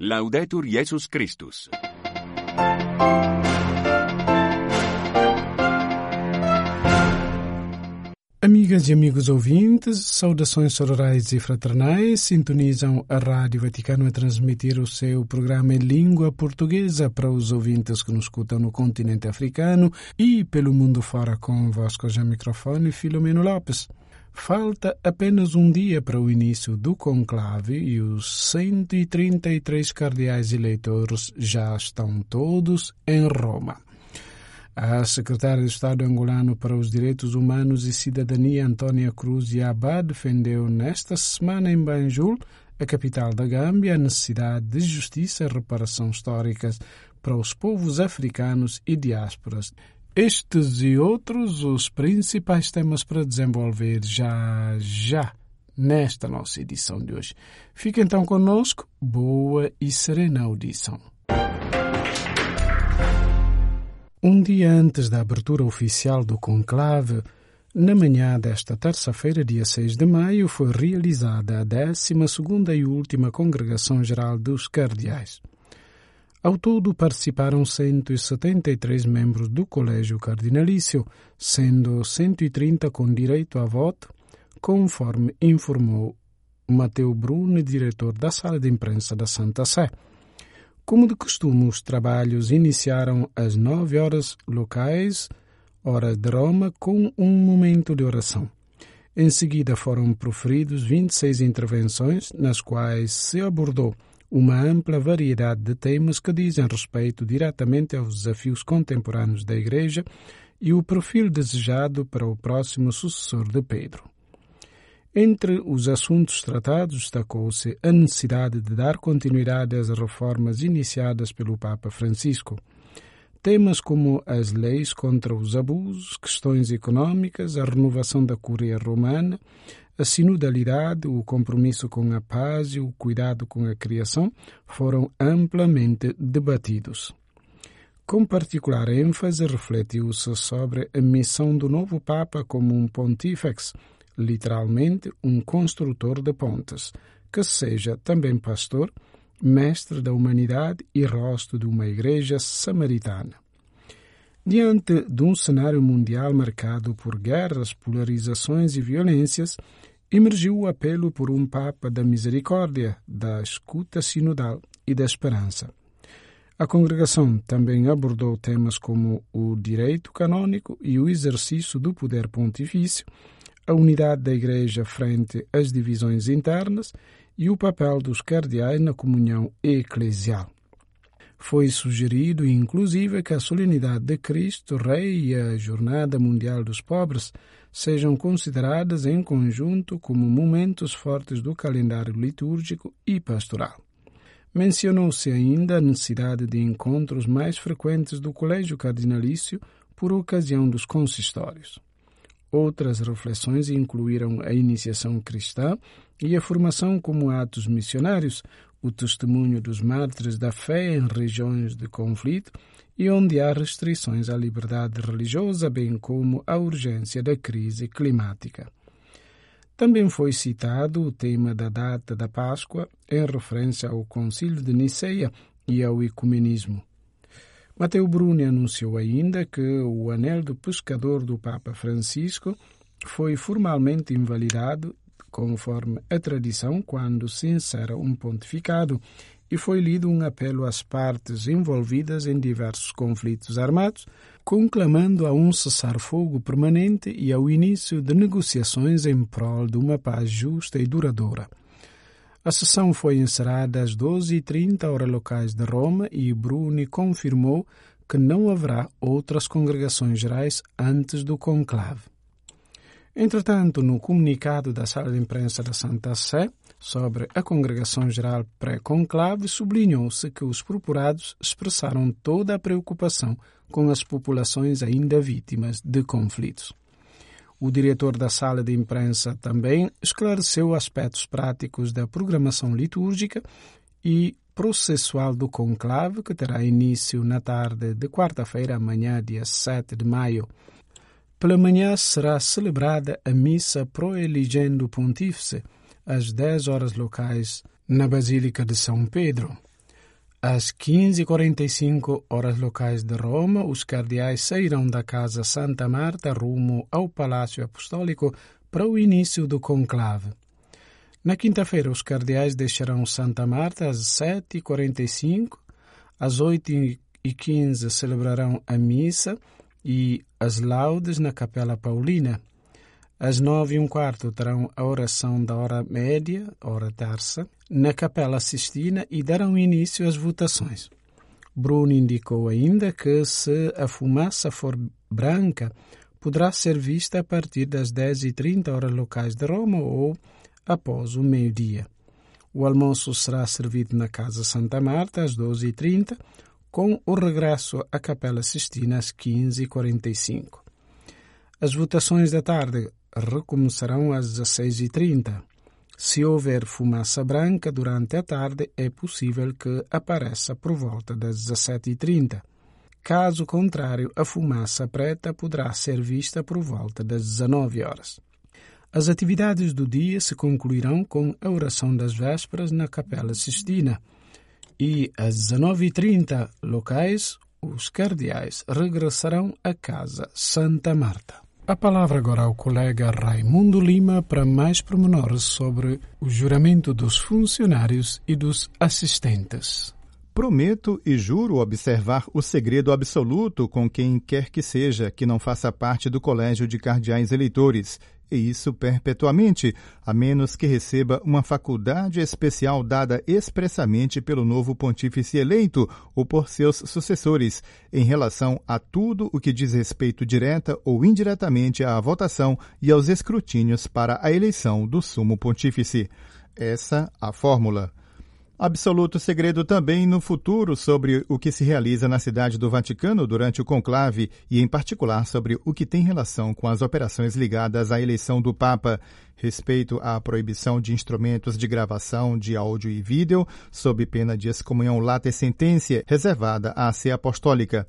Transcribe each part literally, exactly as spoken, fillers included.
Laudetur Jesus Christus. Amigas e amigos ouvintes, saudações sororais e fraternais, sintonizam a Rádio Vaticano a transmitir o seu programa em língua portuguesa para os ouvintes que nos escutam no continente africano e pelo mundo fora. Convosco já microfone Filomeno Lopes. Falta apenas um dia para o início do conclave e os cento e trinta e três cardeais eleitores já estão todos em Roma. A secretária de Estado angolano para os Direitos Humanos e Cidadania, Antônia Cruz Yaba, defendeu nesta semana em Banjul, a capital da Gâmbia, a necessidade de justiça e reparação históricas para os povos africanos e diásporas. Estes e outros os principais temas para desenvolver já, já, nesta nossa edição de hoje. Fique então conosco, boa e serena audição. Um dia antes da abertura oficial do conclave, na manhã desta terça-feira, dia seis de maio, foi realizada a décima segunda e última Congregação Geral dos Cardeais. Ao todo participaram cento e setenta e três membros do Colégio Cardinalício, sendo cento e trinta com direito a voto, conforme informou Mateu Bruni, diretor da Sala de Imprensa da Santa Sé. Como de costume, os trabalhos iniciaram às nove horas locais, hora de Roma, com um momento de oração. Em seguida foram proferidos vinte e seis intervenções, nas quais se abordou uma ampla variedade de temas que dizem respeito diretamente aos desafios contemporâneos da Igreja e o perfil desejado para o próximo sucessor de Pedro. Entre os assuntos tratados, destacou-se a necessidade de dar continuidade às reformas iniciadas pelo Papa Francisco. Temas como as leis contra os abusos, questões econômicas, a renovação da Curia Romana, a sinodalidade, o compromisso com a paz e o cuidado com a criação foram amplamente debatidos. Com particular ênfase, refletiu-se sobre a missão do novo Papa como um pontífex, literalmente um construtor de pontes, que seja também pastor, mestre da humanidade e rosto de uma igreja samaritana. Diante de um cenário mundial marcado por guerras, polarizações e violências, emergiu o apelo por um Papa da misericórdia, da escuta sinodal e da esperança. A congregação também abordou temas como o direito canônico e o exercício do poder pontifício, a unidade da Igreja frente às divisões internas e o papel dos cardeais na comunhão eclesial. Foi sugerido, inclusive, que a solenidade de Cristo Rei e a Jornada Mundial dos Pobres sejam consideradas em conjunto como momentos fortes do calendário litúrgico e pastoral. Mencionou-se ainda a necessidade de encontros mais frequentes do Colégio Cardinalício por ocasião dos consistórios. Outras reflexões incluíram a iniciação cristã e a formação como atos missionários, o testemunho dos mártires da fé em regiões de conflito e onde há restrições à liberdade religiosa, bem como a urgência da crise climática. Também foi citado o tema da data da Páscoa em referência ao Concílio de Niceia e ao ecumenismo. Mateu Bruni anunciou ainda que o anel do pescador do Papa Francisco foi formalmente invalidado, conforme a tradição, quando se encerra um pontificado, e foi lido um apelo às partes envolvidas em diversos conflitos armados, conclamando a um cessar-fogo permanente e ao início de negociações em prol de uma paz justa e duradoura. A sessão foi encerrada às doze e trinta horas locais de Roma e Bruni confirmou que não haverá outras congregações gerais antes do conclave. Entretanto, no comunicado da Sala de Imprensa da Santa Sé sobre a Congregação Geral pré-conclave, sublinhou-se que os procurados expressaram toda a preocupação com as populações ainda vítimas de conflitos. O diretor da Sala de Imprensa também esclareceu aspectos práticos da programação litúrgica e processual do conclave, que terá início na tarde de quarta-feira, amanhã, dia sete de maio. Pela manhã será celebrada a missa proeligendo o pontífice, às dez horas locais, na Basílica de São Pedro. Às quinze e quarenta e cinco horas locais de Roma, os cardeais sairão da Casa Santa Marta rumo ao Palácio Apostólico para o início do conclave. Na quinta-feira, os cardeais deixarão Santa Marta às sete e quarenta e cinco, às oito e quinze celebrarão a missa e as laudes na Capela Paulina. Às nove e um quarto terão a oração da hora média, hora terça, na Capela Sistina e darão início às votações. Bruno indicou ainda que, se a fumaça for branca, poderá ser vista a partir das dez e trinta horas locais de Roma ou após o meio-dia. O almoço será servido na Casa Santa Marta às doze e trinta, com o regresso à Capela Sistina às quinze e quarenta e cinco. As votações da tarde recomeçarão às dezesseis e trinta. Se houver fumaça branca durante a tarde, é possível que apareça por volta das dezessete e trinta. Caso contrário, a fumaça preta poderá ser vista por volta das dezenove horas. As atividades do dia se concluirão com a oração das vésperas na Capela Sistina e às dezenove e trinta locais, os cardeais regressarão à Casa Santa Marta. A palavra agora ao colega Raimundo Lima para mais pormenores sobre o juramento dos funcionários e dos assistentes. Prometo e juro observar o segredo absoluto com quem quer que seja que não faça parte do Colégio de Cardeais Eleitores, e isso perpetuamente, a menos que receba uma faculdade especial dada expressamente pelo novo pontífice eleito ou por seus sucessores, em relação a tudo o que diz respeito direta ou indiretamente à votação e aos escrutínios para a eleição do sumo pontífice. Essa a fórmula. Absoluto segredo também no futuro sobre o que se realiza na cidade do Vaticano durante o conclave e, em particular, sobre o que tem relação com as operações ligadas à eleição do Papa, respeito à proibição de instrumentos de gravação de áudio e vídeo, sob pena de excomunhão lata sententia, reservada à Sé Apostólica.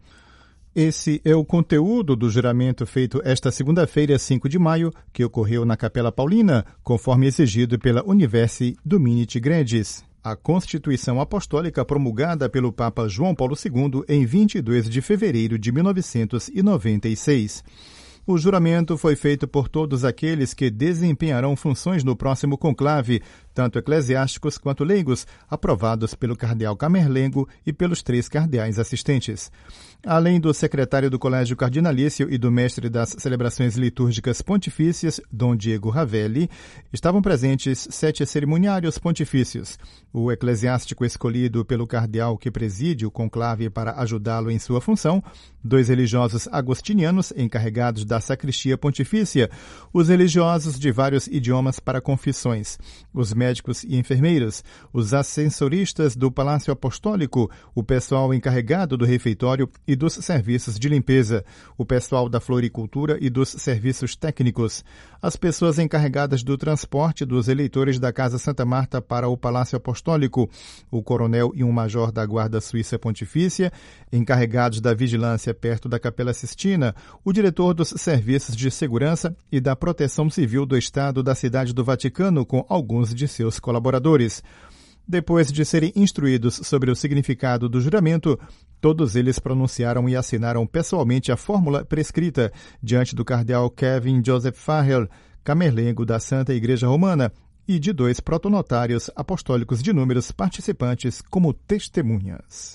Esse é o conteúdo do juramento feito esta segunda-feira, cinco de maio, que ocorreu na Capela Paulina, conforme exigido pela Universi Dominiti Gredis. A Constituição Apostólica promulgada pelo Papa João Paulo segundo em vinte e dois de fevereiro de mil novecentos e noventa e seis. O juramento foi feito por todos aqueles que desempenharão funções no próximo conclave, tanto eclesiásticos quanto leigos, aprovados pelo cardeal Camerlengo e pelos três cardeais assistentes. Além do secretário do Colégio Cardinalício e do mestre das celebrações litúrgicas pontifícias, Dom Diego Ravelli, estavam presentes sete cerimoniários pontifícios. O eclesiástico escolhido pelo cardeal que preside o conclave para ajudá-lo em sua função, dois religiosos agostinianos encarregados da sacristia pontifícia, os religiosos de vários idiomas para confissões, os médicos e enfermeiros, os ascensoristas do Palácio Apostólico, o pessoal encarregado do refeitório e dos serviços de limpeza, o pessoal da floricultura e dos serviços técnicos, as pessoas encarregadas do transporte dos eleitores da Casa Santa Marta para o Palácio Apostólico, o coronel e um major da Guarda Suíça Pontifícia, encarregados da vigilância perto da Capela Sistina, o diretor dos serviços de segurança e da proteção civil do Estado da Cidade do Vaticano com alguns de seus colaboradores. Depois de serem instruídos sobre o significado do juramento, todos eles pronunciaram e assinaram pessoalmente a fórmula prescrita diante do cardeal Kevin Joseph Farrell, camerlengo da Santa Igreja Romana, e de dois protonotários apostólicos de números participantes como testemunhas.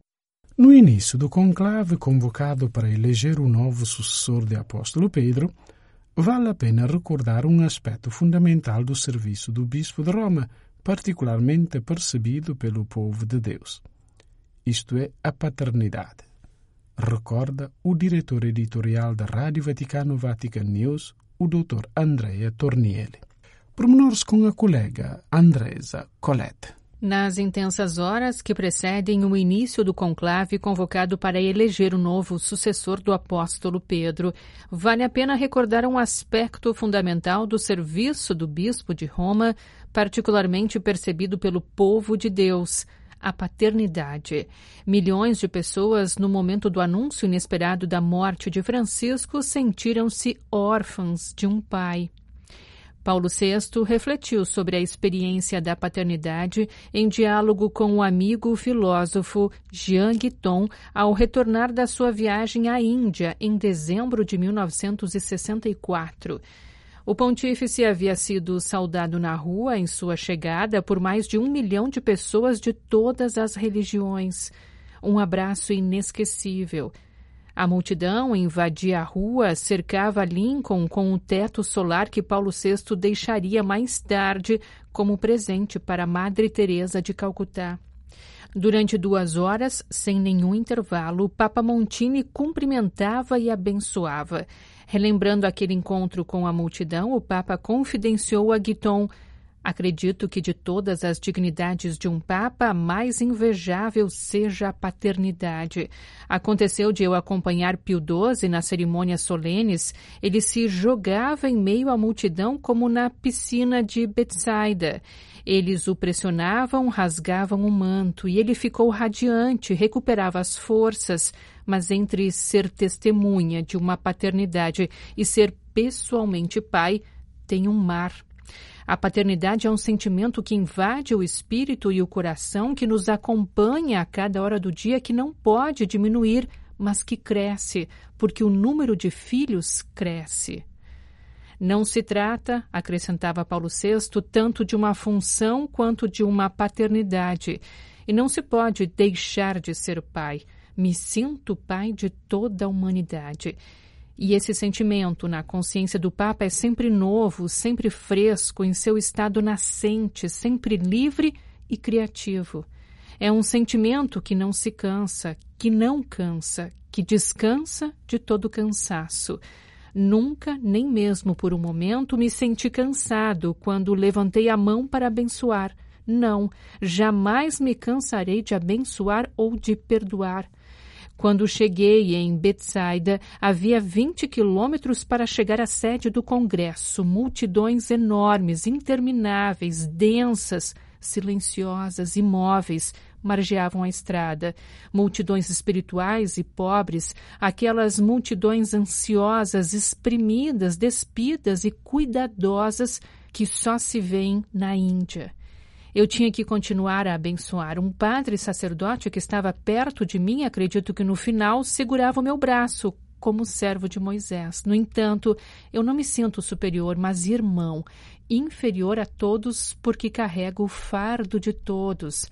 No início do conclave convocado para eleger o novo sucessor de apóstolo Pedro, vale a pena recordar um aspecto fundamental do serviço do Bispo de Roma, particularmente percebido pelo povo de Deus. Isto é, a paternidade. Recorda o diretor editorial da Rádio Vaticano Vatican News, o doutor Andrea Tornielli. Pormenores com a colega Andresa Colette. Nas intensas horas que precedem o início do conclave convocado para eleger o novo sucessor do apóstolo Pedro, vale a pena recordar um aspecto fundamental do serviço do bispo de Roma, particularmente percebido pelo povo de Deus: a paternidade. Milhões de pessoas, no momento do anúncio inesperado da morte de Francisco, sentiram-se órfãos de um pai. Paulo sexto refletiu sobre a experiência da paternidade em diálogo com o amigo filósofo Jean Guiton ao retornar da sua viagem à Índia em dezembro de mil novecentos e sessenta e quatro. O pontífice havia sido saudado na rua em sua chegada por mais de um milhão de pessoas de todas as religiões. Um abraço inesquecível. A multidão invadia a rua, cercava Lincoln com o teto solar que Paulo sexto deixaria mais tarde como presente para Madre Teresa de Calcutá. Durante duas horas, sem nenhum intervalo, o Papa Montini cumprimentava e abençoava. Relembrando aquele encontro com a multidão, o Papa confidenciou a Guiton: acredito que de todas as dignidades de um Papa, a mais invejável seja a paternidade. Aconteceu de eu acompanhar Pio doze nas cerimônias solenes. Ele se jogava em meio à multidão como na piscina de Betsaida. Eles o pressionavam, rasgavam o manto, e ele ficou radiante, recuperava as forças. Mas entre ser testemunha de uma paternidade e ser pessoalmente pai, tem um mar. A paternidade é um sentimento que invade o espírito e o coração, que nos acompanha a cada hora do dia, que não pode diminuir, mas que cresce, porque o número de filhos cresce. Não se trata, acrescentava Paulo sexto, tanto de uma função quanto de uma paternidade. E não se pode deixar de ser pai. Me sinto pai de toda a humanidade. E esse sentimento na consciência do Papa é sempre novo, sempre fresco, em seu estado nascente, sempre livre e criativo. É um sentimento que não se cansa, que não cansa, que descansa de todo cansaço. Nunca, nem mesmo por um momento, me senti cansado quando levantei a mão para abençoar. Não, jamais me cansarei de abençoar ou de perdoar. Quando cheguei em Betsaida, havia vinte quilômetros para chegar à sede do Congresso. Multidões enormes, intermináveis, densas, silenciosas, imóveis, margeavam a estrada. Multidões espirituais e pobres, aquelas multidões ansiosas, exprimidas, despidas e cuidadosas que só se vêem na Índia. Eu tinha que continuar a abençoar. Um padre sacerdote que estava perto de mim, acredito que no final, segurava o meu braço, como servo de Moisés. No entanto, eu não me sinto superior, mas irmão, inferior a todos, porque carrego o fardo de todos.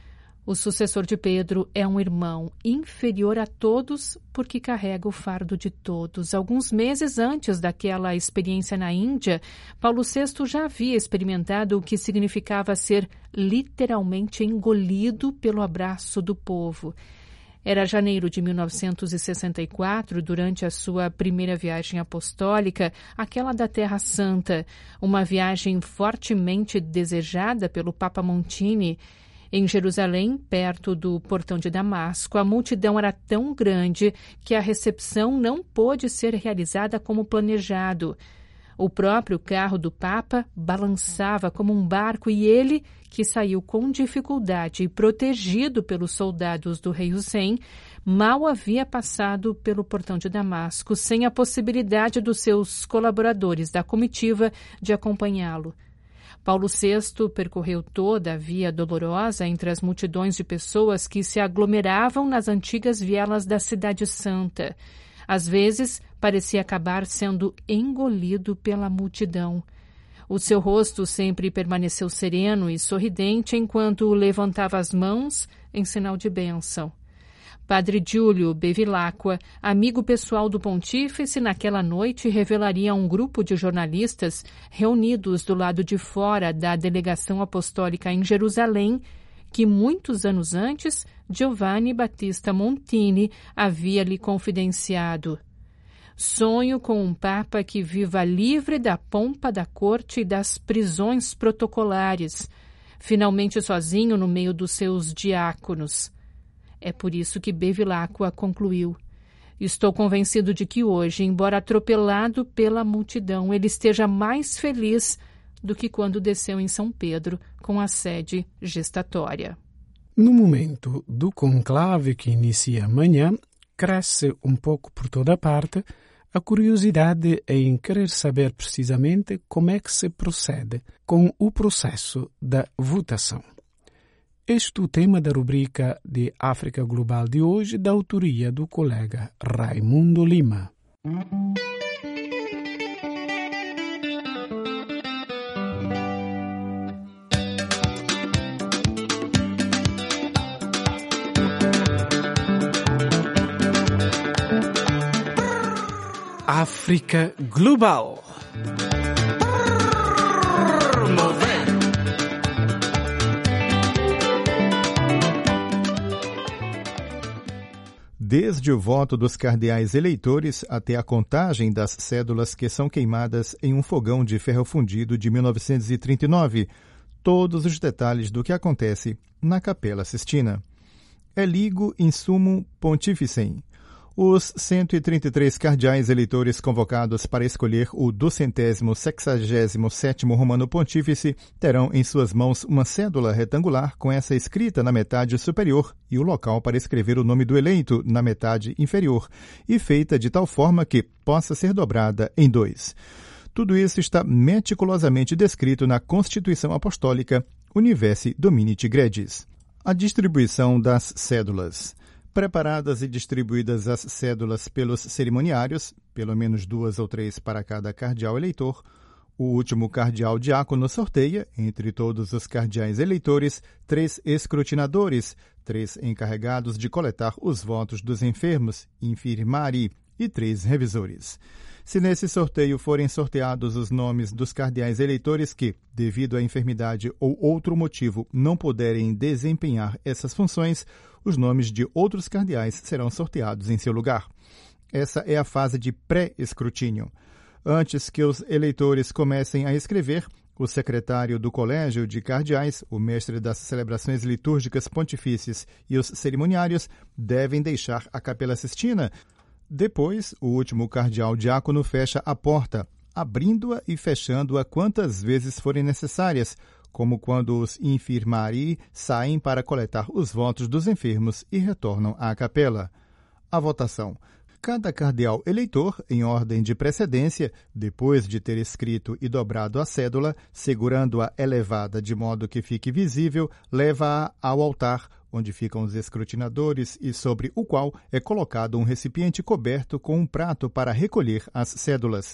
O sucessor de Pedro é um irmão, inferior a todos, porque carrega o fardo de todos. Alguns meses antes daquela experiência na Índia, Paulo sexto já havia experimentado o que significava ser literalmente engolido pelo abraço do povo. Era janeiro de mil novecentos e sessenta e quatro, durante a sua primeira viagem apostólica, aquela da Terra Santa, uma viagem fortemente desejada pelo Papa Montini. Em Jerusalém, perto do portão de Damasco, a multidão era tão grande que a recepção não pôde ser realizada como planejado. O próprio carro do Papa balançava como um barco e ele, que saiu com dificuldade e protegido pelos soldados do rei Hussein, mal havia passado pelo portão de Damasco, sem a possibilidade dos seus colaboradores da comitiva de acompanhá-lo. Paulo sexto percorreu toda a via dolorosa entre as multidões de pessoas que se aglomeravam nas antigas vielas da Cidade Santa. Às vezes, parecia acabar sendo engolido pela multidão. O seu rosto sempre permaneceu sereno e sorridente enquanto levantava as mãos em sinal de bênção. Padre Giulio Bevilacqua, amigo pessoal do pontífice, naquela noite revelaria a um grupo de jornalistas reunidos do lado de fora da delegação apostólica em Jerusalém que muitos anos antes Giovanni Battista Montini havia lhe confidenciado. Sonho com um Papa que viva livre da pompa da corte e das prisões protocolares, finalmente sozinho no meio dos seus diáconos. É por isso que Bevilacqua concluiu: estou convencido de que hoje, embora atropelado pela multidão, ele esteja mais feliz do que quando desceu em São Pedro com a sede gestatória. No momento do conclave que inicia amanhã, cresce um pouco por toda parte A curiosidade é em querer saber precisamente como é que se procede com o processo da votação. Este é o tema da rubrica de África Global de hoje, da autoria do colega Raimundo Lima. África Global. Desde o voto dos cardeais eleitores até a contagem das cédulas que são queimadas em um fogão de ferro fundido de mil novecentos e trinta e nove, todos os detalhes do que acontece na Capela Sistina. Eligo in summum pontificem. Os cento e trinta e três cardeais eleitores convocados para escolher o duzentésimo sexagésimo sétimo Romano Pontífice terão em suas mãos uma cédula retangular com essa escrita na metade superior e o local para escrever o nome do eleito na metade inferior, e feita de tal forma que possa ser dobrada em dois. Tudo isso está meticulosamente descrito na Constituição Apostólica Universi Dominiti Gregis. A distribuição das cédulas. Preparadas e distribuídas as cédulas pelos cerimoniários, pelo menos duas ou três para cada cardeal eleitor, o último cardeal diácono sorteia, entre todos os cardeais eleitores, três escrutinadores, três encarregados de coletar os votos dos enfermos, infirmari, e três revisores. Se nesse sorteio forem sorteados os nomes dos cardeais eleitores que, devido à enfermidade ou outro motivo, não puderem desempenhar essas funções, os nomes de outros cardeais serão sorteados em seu lugar. Essa é a fase de pré-escrutínio. Antes que os eleitores comecem a escrever, o secretário do Colégio de Cardeais, o mestre das celebrações litúrgicas pontifícias e os cerimoniários devem deixar a Capela Sistina. Depois, o último cardeal diácono fecha a porta, abrindo-a e fechando-a quantas vezes forem necessárias, como quando os infirmari saem para coletar os votos dos enfermos e retornam à capela. A votação. Cada cardeal eleitor, em ordem de precedência, depois de ter escrito e dobrado a cédula, segurando-a elevada de modo que fique visível, leva-a ao altar, onde ficam os escrutinadores e sobre o qual é colocado um recipiente coberto com um prato para recolher as cédulas.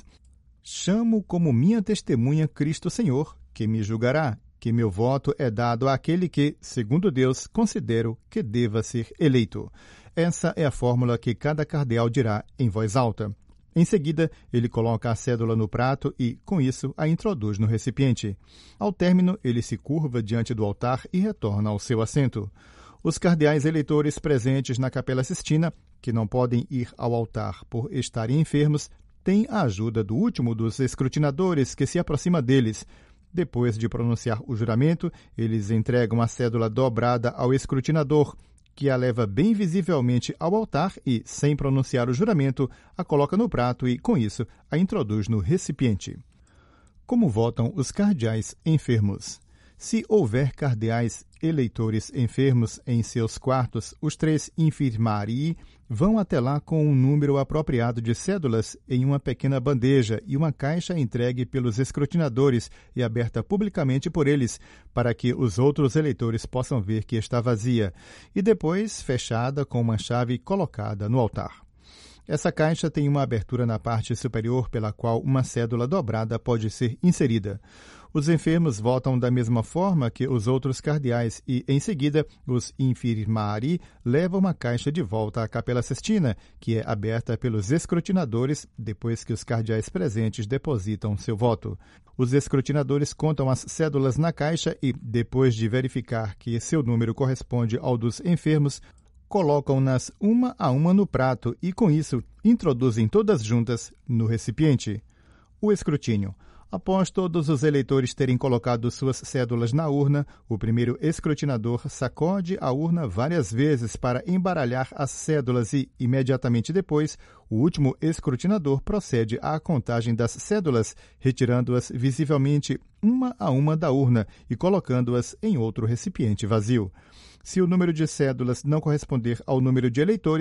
Chamo como minha testemunha Cristo Senhor, que me julgará, que meu voto é dado àquele que, segundo Deus, considero que deva ser eleito. Essa é a fórmula que cada cardeal dirá em voz alta. Em seguida, ele coloca a cédula no prato e, com isso, a introduz no recipiente. Ao término, ele se curva diante do altar e retorna ao seu assento. Os cardeais eleitores presentes na Capela Sistina, que não podem ir ao altar por estarem enfermos, têm a ajuda do último dos escrutinadores que se aproxima deles. Depois de pronunciar o juramento, eles entregam a cédula dobrada ao escrutinador, que a leva bem visivelmente ao altar e, sem pronunciar o juramento, a coloca no prato e, com isso, a introduz no recipiente. Como votam os cardeais enfermos? Se houver cardeais eleitores enfermos em seus quartos, os três infirmarii vão até lá com um número apropriado de cédulas em uma pequena bandeja e uma caixa entregue pelos escrutinadores e aberta publicamente por eles, para que os outros eleitores possam ver que está vazia, e depois fechada com uma chave colocada no altar. Essa caixa tem uma abertura na parte superior pela qual uma cédula dobrada pode ser inserida. Os enfermos votam da mesma forma que os outros cardeais e, em seguida, os infirmari levam a caixa de volta à Capela Sistina, que é aberta pelos escrutinadores depois que os cardeais presentes depositam seu voto. Os escrutinadores contam as cédulas na caixa e, depois de verificar que seu número corresponde ao dos enfermos, colocam-nas uma a uma no prato e, com isso, introduzem todas juntas no recipiente. O escrutínio. Após todos os eleitores terem colocado suas cédulas na urna, o primeiro escrutinador sacode a urna várias vezes para embaralhar as cédulas e, imediatamente depois, o último escrutinador procede à contagem das cédulas, retirando-as visivelmente uma a uma da urna e colocando-as em outro recipiente vazio. Se o número de cédulas não corresponder ao número de eleitores,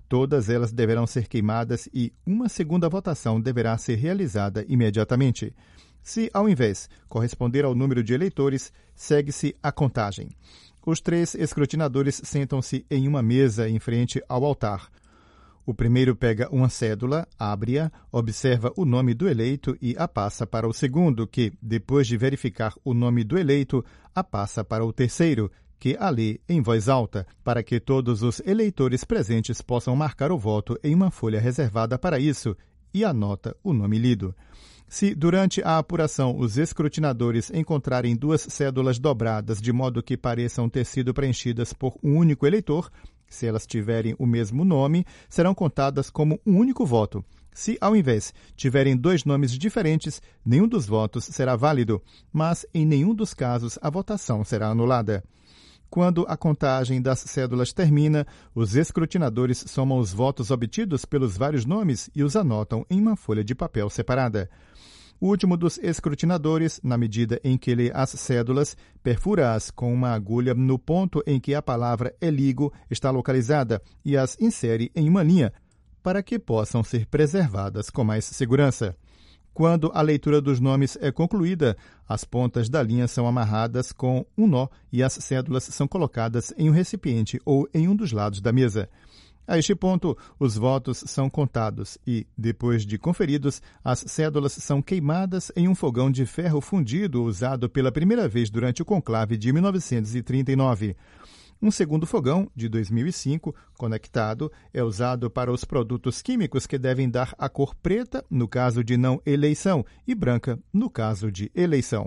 Todas elas deverão ser queimadas e uma segunda votação deverá ser realizada imediatamente. Se, ao invés, corresponder ao número de eleitores, segue-se a contagem. Os três escrutinadores sentam-se em uma mesa em frente ao altar. O primeiro pega uma cédula, abre-a, observa o nome do eleito e a passa para o segundo, que, depois de verificar o nome do eleito, a passa para o terceiro, que a lê em voz alta, para que todos os eleitores presentes possam marcar o voto em uma folha reservada para isso, e anota o nome lido. Se, durante a apuração, os escrutinadores encontrarem duas cédulas dobradas de modo que pareçam ter sido preenchidas por um único eleitor, se elas tiverem o mesmo nome, serão contadas como um único voto. Se, ao invés, tiverem dois nomes diferentes, nenhum dos votos será válido, mas, em nenhum dos casos, a votação será anulada. Quando a contagem das cédulas termina, os escrutinadores somam os votos obtidos pelos vários nomes e os anotam em uma folha de papel separada. O último dos escrutinadores, na medida em que lê as cédulas, perfura-as com uma agulha no ponto em que a palavra eligo está localizada e as insere em uma linha, para que possam ser preservadas com mais segurança. Quando a leitura dos nomes é concluída, as pontas da linha são amarradas com um nó e as cédulas são colocadas em um recipiente ou em um dos lados da mesa. A este ponto, os votos são contados e, depois de conferidos, as cédulas são queimadas em um fogão de ferro fundido usado pela primeira vez durante o conclave de mil novecentos e trinta e nove. Um segundo fogão, de dois mil e cinco, conectado, é usado para os produtos químicos que devem dar a cor preta, no caso de não eleição, e branca, no caso de eleição.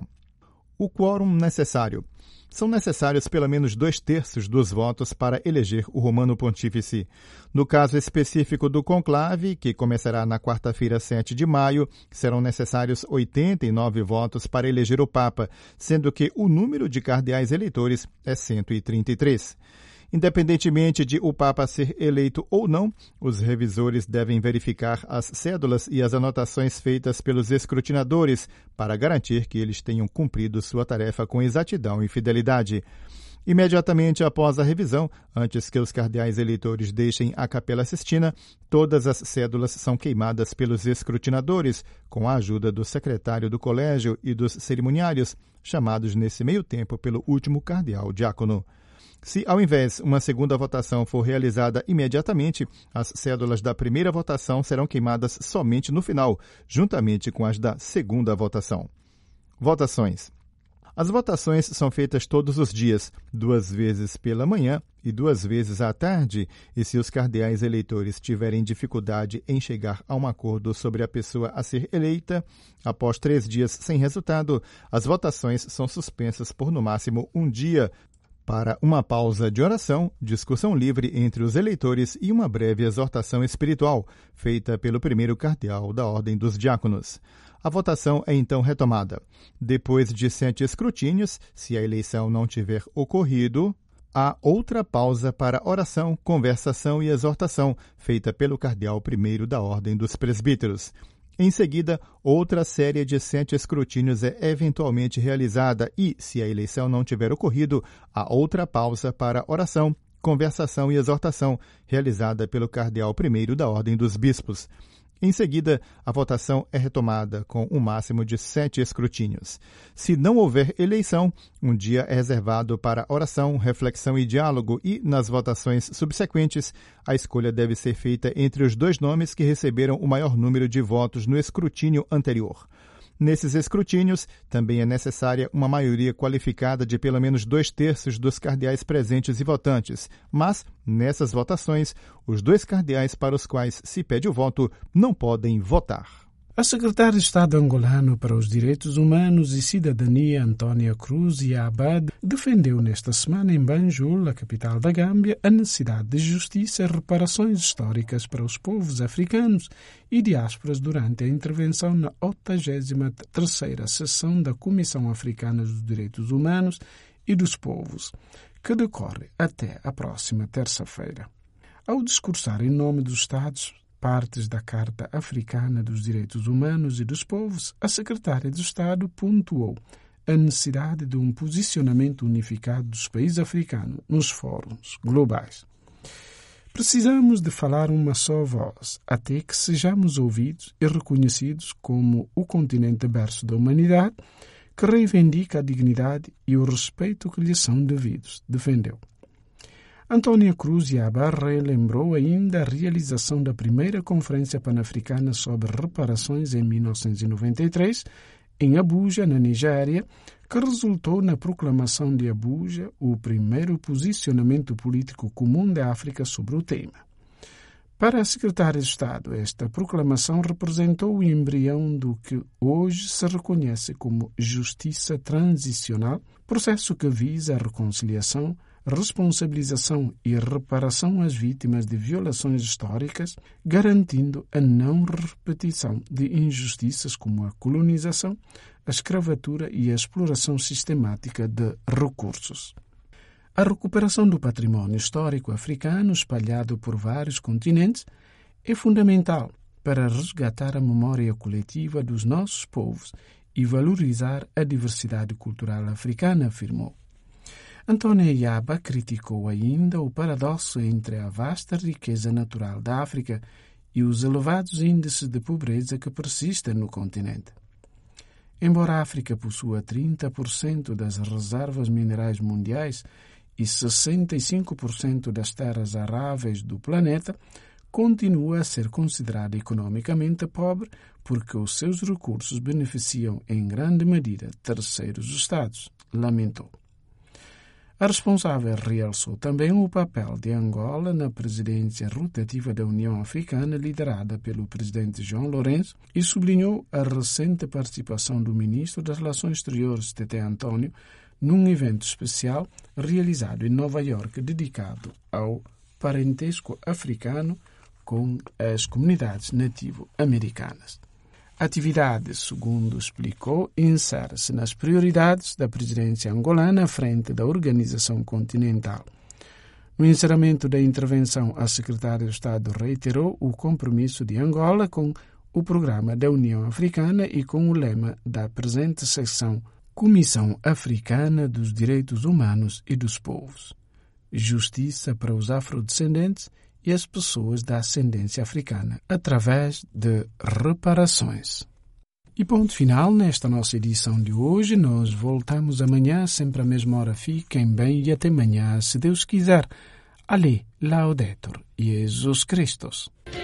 O quórum necessário. São necessários pelo menos dois terços dos votos para eleger o Romano Pontífice. No caso específico do conclave, que começará na quarta-feira, sete de maio, serão necessários oitenta e nove votos para eleger o Papa, sendo que o número de cardeais eleitores é cento e trinta e três. Independentemente de o Papa ser eleito ou não, os revisores devem verificar as cédulas e as anotações feitas pelos escrutinadores para garantir que eles tenham cumprido sua tarefa com exatidão e fidelidade. Imediatamente após a revisão, antes que os cardeais eleitores deixem a Capela Sistina, todas as cédulas são queimadas pelos escrutinadores, com a ajuda do secretário do colégio e dos cerimoniários, chamados nesse meio tempo pelo último cardeal diácono. Se, ao invés, uma segunda votação for realizada imediatamente, as cédulas da primeira votação serão queimadas somente no final, juntamente com as da segunda votação. Votações. As votações são feitas todos os dias, duas vezes pela manhã e duas vezes à tarde, e se os cardeais eleitores tiverem dificuldade em chegar a um acordo sobre a pessoa a ser eleita, após três dias sem resultado, as votações são suspensas por no máximo um dia, para uma pausa de oração, discussão livre entre os eleitores e uma breve exortação espiritual, feita pelo primeiro cardeal da Ordem dos Diáconos. A votação é então retomada. Depois de sete escrutínios, se a eleição não tiver ocorrido, há outra pausa para oração, conversação e exortação, feita pelo cardeal primeiro da Ordem dos Presbíteros. Em seguida, outra série de sete escrutínios é eventualmente realizada e, se a eleição não tiver ocorrido, há outra pausa para oração, conversação e exortação, realizada pelo cardeal primeiro da Ordem dos Bispos. Em seguida, a votação é retomada com um máximo de sete escrutínios. Se não houver eleição, um dia é reservado para oração, reflexão e diálogo e, nas votações subsequentes, a escolha deve ser feita entre os dois nomes que receberam o maior número de votos no escrutínio anterior. Nesses escrutínios, também é necessária uma maioria qualificada de pelo menos dois terços dos cardeais presentes e votantes, mas, nessas votações, os dois cardeais para os quais se pede o voto não podem votar. A secretária de Estado angolano para os Direitos Humanos e Cidadania, Antônia Cruz Abad, defendeu nesta semana em Banjul, a capital da Gâmbia, a necessidade de justiça e reparações históricas para os povos africanos e diásporas durante a intervenção na oitagésima terceira sessão da Comissão Africana dos Direitos Humanos e dos Povos, que decorre até a próxima terça-feira. Ao discursar em nome dos Estados partes da Carta Africana dos Direitos Humanos e dos Povos, a secretária de Estado pontuou a necessidade de um posicionamento unificado dos países africanos nos fóruns globais. Precisamos de falar uma só voz, até que sejamos ouvidos e reconhecidos como o continente berço da humanidade, que reivindica a dignidade e o respeito que lhe são devidos, defendeu. Antônia Cruz Yabarre lembrou ainda a realização da primeira Conferência Pan-Africana sobre Reparações em mil novecentos e noventa e três, em Abuja, na Nigéria, que resultou na proclamação de Abuja, o primeiro posicionamento político comum da África sobre o tema. Para a secretária de Estado, esta proclamação representou o embrião do que hoje se reconhece como justiça transicional, processo que visa a reconciliação, responsabilização e reparação às vítimas de violações históricas, garantindo a não repetição de injustiças como a colonização, a escravatura e a exploração sistemática de recursos. A recuperação do património histórico africano espalhado por vários continentes é fundamental para resgatar a memória coletiva dos nossos povos e valorizar a diversidade cultural africana, afirmou. Antônia Yaba criticou ainda o paradoxo entre a vasta riqueza natural da África e os elevados índices de pobreza que persistem no continente. Embora a África possua trinta por cento das reservas minerais mundiais e sessenta e cinco por cento das terras aráveis do planeta, continua a ser considerada economicamente pobre porque os seus recursos beneficiam em grande medida terceiros estados, lamentou. A responsável realçou também o papel de Angola na presidência rotativa da União Africana, liderada pelo presidente João Lourenço, e sublinhou a recente participação do ministro das Relações Exteriores, Tete Antônio, num evento especial realizado em Nova Iorque dedicado ao parentesco africano com as comunidades nativo-americanas. A atividade, segundo explicou, insere-se nas prioridades da presidência angolana à frente da Organização Continental. No encerramento da intervenção, a secretária de Estado reiterou o compromisso de Angola com o programa da União Africana e com o lema da presente sessão Comissão Africana dos Direitos Humanos e dos Povos. Justiça para os afrodescendentes e as pessoas da ascendência africana, através de reparações. E ponto final nesta nossa edição de hoje. Nós voltamos amanhã, sempre à mesma hora. Fiquem bem e até amanhã, se Deus quiser. Ale, Laudetur, Jesus Christus.